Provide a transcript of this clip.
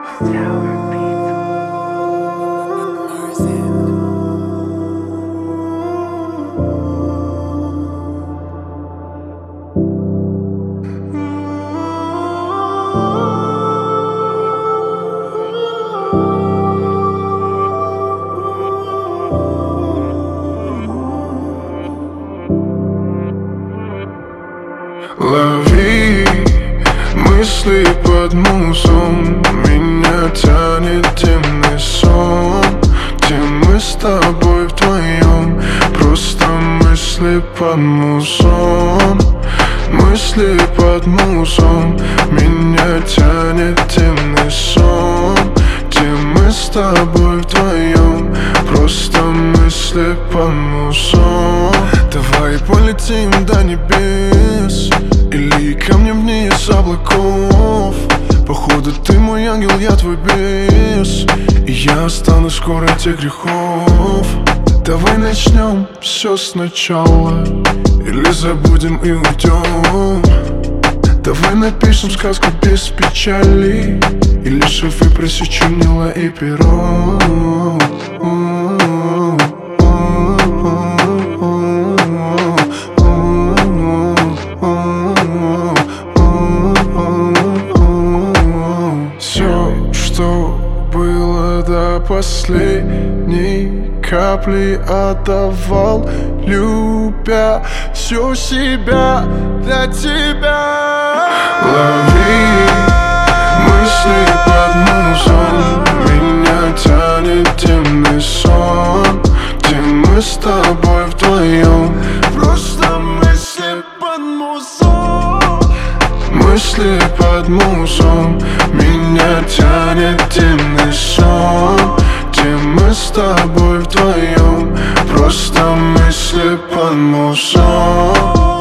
Лови мысли под музон, меня тянет темный сон, где мы с тобой вдвоем. Просто мысли под музон, мысли под музон, меня тянет темный сон, где мы с тобой вдвоем. Просто мысли под музон. Давай полетим до небес или камнем вниз с облаков. Походу ты мой ангел, я твой бес, и я останусь скоро от тех грехов. Давай начнем все сначала, или забудем и уйдем. Давай напишем сказку без печали, или шифры пресечем Нила и перо. Что было до последней капли отдавал, любя всю себя для тебя. Лови мысли под музон, меня тянет темный сон, где мы с тобой вдвоем. Просто мысли под музон, мысли под музон, меня тянет темный сон, где мы с тобой вдвоем. Просто мысли под музон.